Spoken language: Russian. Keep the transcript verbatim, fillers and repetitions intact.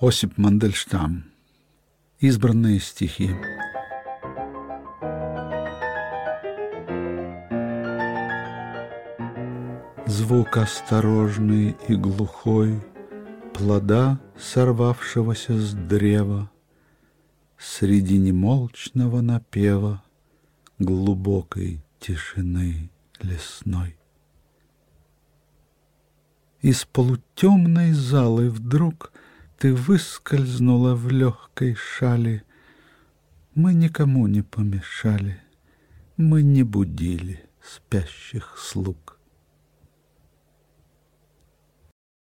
Осип Мандельштам. Избранные стихи. Звук осторожный и глухой плода, сорвавшегося с древа, среди немолчного напева глубокой тишины лесной. Из полутемной залы вдруг ты выскользнула в легкой шали. Мы никому не помешали, мы не будили спящих слуг.